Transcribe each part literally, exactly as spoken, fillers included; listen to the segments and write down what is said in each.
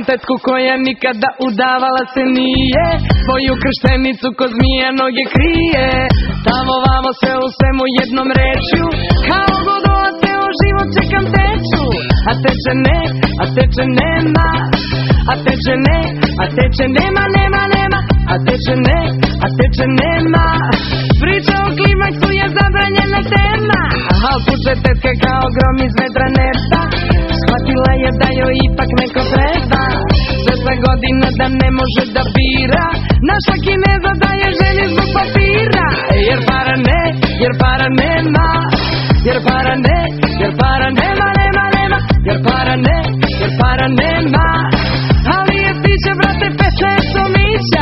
tetku koja nikada udavala se nije, svoju krštenicu ko zmija noge krije. Tamo vamo sve u svemu jednom rečju, kao godova ceo život čekam teču. A teče ne, a teče nema, a teče ne, a teče nema, nema, nema. A teče ne, a teče nema. Priča o klimaksu je zabranjena tema, al puče tetka kao grom iz vedra neba. Shvatila je da joj ipak neko treba, šesna godina da ne može da bira, naša Kineza daje ženi zbog papira. Jer para ne, jer para nema, jer para ne, jer para nema, nema, nema. Jer para ne, jer para nema, ali je stiće, brate, peče somića.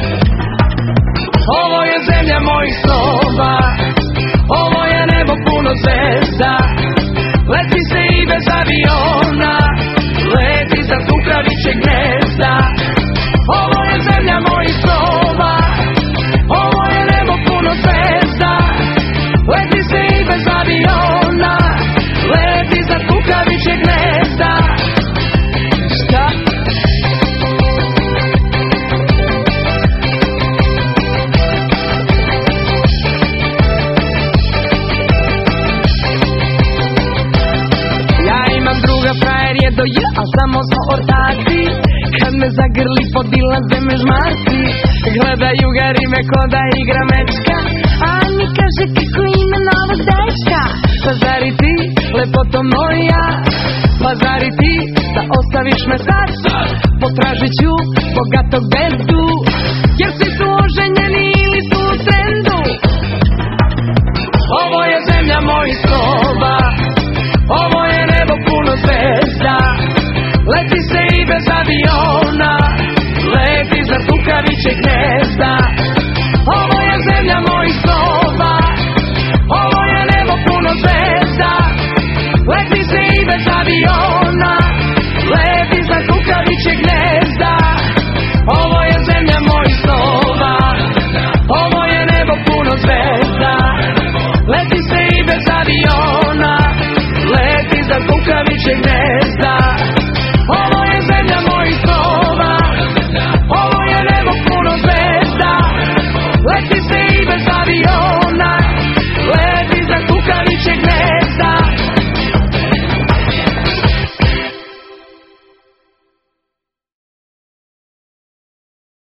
Ovo je zemlja mojih snova, ovo je nebo puno zvezda, leti se i bez aviona, leti za kukavičje gnezda. Ovo je zemlja mojih snova, ovo je nebo puno zvezda, leti se i bez aviona, leti za kukavičje gnezda. Šta? Frajer je do je, a samo smo ortaci, kad me zagrli podilaze me žmarci. Gledaju ga rime ko da igra mečka, a mi kaže kako ime novog dečka. Pa zari ti, lepoto moja, pa zari ti, da ostaviš me sad, potražit ću bogatog bedu, jer si tu